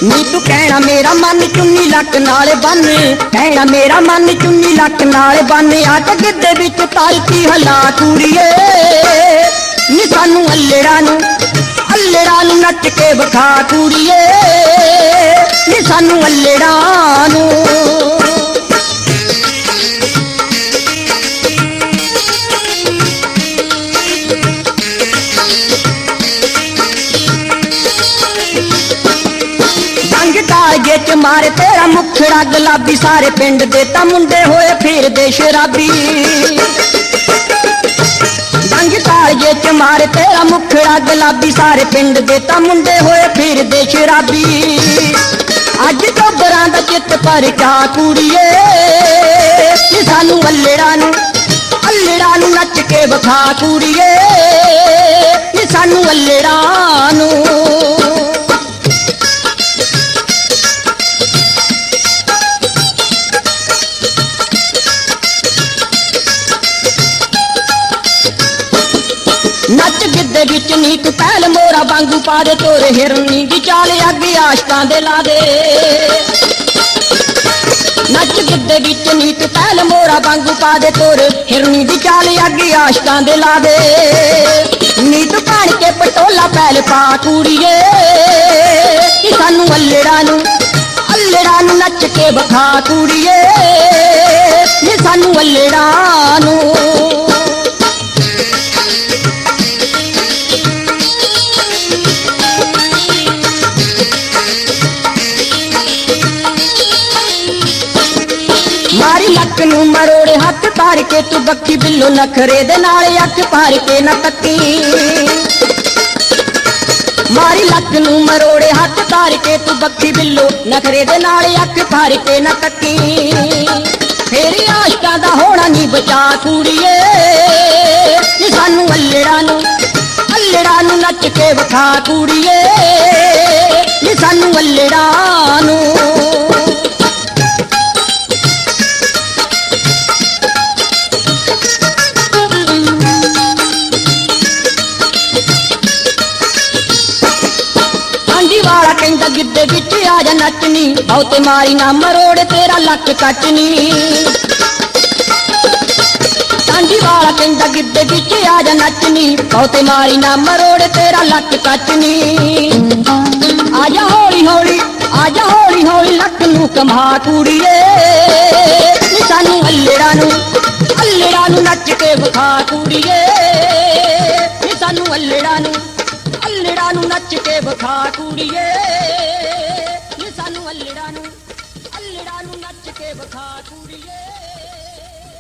ਨੀ ਤੂੰ ਕਹਿਣਾ ਮੇਰਾ ਮਨ ਚੁੰਨੀ ਲੱਕ ਨਾਲ ਬੰਨ, ਕਹਿਣਾ ਮੇਰਾ ਮਨ ਚੁੰਨੀ ਲੱਕ ਨਾਲ ਬੰਨ, ਆ ਕੇ ਗਿੱਧੇ ਵਿੱਚ ਤਾਲਤੀ ਹਲਾ ਕੁੜੀਏ। ਨੀ ਸਾਨੂੰ ਅੱਲੜਾਂ ਨੂੰ ਨੱਚ ਕੇ ਵਿਖਾ ਕੁੜੀਏ, ਨੀ ਸਾਨੂੰ ਅੱਲੜਾਂ ਨੂੰ। ਕਾਲਜੇ ਚ ਮਾਰੇ ਤੇਰਾ ਮੁਖੜਾ ਗੁਲਾਬੀ, ਸਾਰੇ ਪਿੰਡ ਦੇ ਤਾਂ ਮੁੰਡੇ ਹੋਏ ਫਿਰਦੇ ਸ਼ਰਾਬੀ। ਡੰਗ ਕਾਲਜੇ ਚ ਮਾਰੇ ਤੇਰਾ ਮੁਖੜਾ ਗੁਲਾਬੀ, ਸਾਰੇ ਪਿੰਡ ਦੇ ਤਾਂ ਮੁੰਡੇ ਹੋਏ ਫਿਰਦੇ ਸ਼ਰਾਬੀ। ਅੱਜ ਟੱਬਰਾਂ ਦਾ ਚਿੱਤ ਪਰਚਾ ਕੁੜੀਏ, ਨੀ ਸਾਨੂੰ ਅੱਲੜਾਂ ਨੂੰ ਨੱਚ ਕੇ ਵਿਖਾ ਕੁੜੀਏ, ਨੀ ਸਾਨੂੰ ਅੱਲੜਾਂ ਨੂੰ। ਨੱਚ ਗਿੱਧੇ ਵਿੱਚ ਨੀ ਤੂੰ ਪਹਿਲ ਮੋਰਾ ਵਾਂਗੂ ਪਾ ਦੇ, ਤੋਰ ਹਿਰਨੀ ਦੀ ਚਾਲ ਅੱਗੇ ਆਸ਼ਕਾਂ ਦੇ ਲਾ ਦੇ। ਨੱਚ ਗਿੱਧੇ ਵਿੱਚ ਨੀ ਤੂੰ ਪਹਿਲ ਮੋਰਾ ਵਾਂਗੂ ਪਾ ਦੇ, ਤੋਰ ਹਿਰਨੀ ਦੀ ਚਾਲ ਅੱਗੇ ਆਸ਼ਕਾਂ ਦੇ ਲਾ ਦੇ। ਨੀ ਤੂੰ ਭਣ ਕੇ ਪਟੋਲਾ ਪਹਿਲ ਪਾ ਕੁੜੀਏ, ਕਿ ਸਾਨੂੰ ਅੱਲੜਾਂ ਨੂੰ ਨੱਚ ਕੇ ਵਿਖਾ ਕੁੜੀਏ, ਨੀ ਸਾਨੂੰ ਅੱਲੜਾਂ ਨੂੰ। ਮਾਰੀ ਲੱਕ ਨੂੰ ਮਰੋੜੇ ਹੱਥ ਧਾਰ ਕੇ ਤੂੰ ਬੱਕੀ ਬਿੱਲੋ, ਨਖਰੇ ਦੇ ਨਾਲ ਅੱਖ ਪਾਰ ਕੇ ਨਾ ਤੱਕੀ। ਮਾਰੀ ਲੱਕ ਨੂੰ ਮਰੋੜੇ ਹੱਥ ਧਾਰ ਕੇ ਤੂੰ ਬੱਕੀ ਬਿੱਲੋ, ਨਖਰੇ ਦੇ ਨਾਲ ਅੱਖ ਪਾਰ ਕੇ ਨਾ ਤੱਕੀ। ਫੇਰ ਆਸ਼ਕਾਂ ਦਾ ਹੋਣਾ ਨੀ ਬਚਾ ਕੁੜੀਏ, ਨੀ ਸਾਨੂੰ ਅੱਲੜਾਂ ਨੂੰ ਨੱਚ ਕੇ ਵਿਖਾ ਕੁੜੀਏ, ਨੀ ਸਾਨੂੰ ਅੱਲੜਾਂ ਨੂੰ। ਵਾਲਾ ਕਹਿੰਦਾ ਗਿੱਧੇ ਵਿੱਚ ਆ ਜਾ ਨੱਚਨੀ, ਬਹੁਤੇ ਮਾਰੀ ਨਾ ਮਰੋੜੇ ਤੇਰਾ ਲੱਕ ਕੱਟਨੀ। ਸਾਂਝੀ ਵਾਲਾ ਕਹਿੰਦਾ ਗਿੱਧੇ ਵਿੱਚ ਆ ਜਾ ਨੱਚਨੀ, ਬਹੁਤੇ ਮਾਰੀ ਨਾ ਮਰੋੜੇ ਤੇਰਾ ਲੱਕ ਕੱਟਨੀ। ਆਜਾ ਹੌਲੀ ਹੌਲੀ ਲੱਕ ਨੂੰ ਕਮਾ ਕੁੜੀਏ, ਨੀ ਸਾਨੂੰ ਅੱਲੜਾਂ ਨੂੰ ਨੱਚ ਕੇ ਵਿਖਾ ਕੁੜੀਏ, ਨੀ ਸਾਨੂੰ ਅੱਲੜਾਂ ਨੂੰ ਨੱਚ ਕੇ ਵਿਖਾ ਕੁੜੀਏ।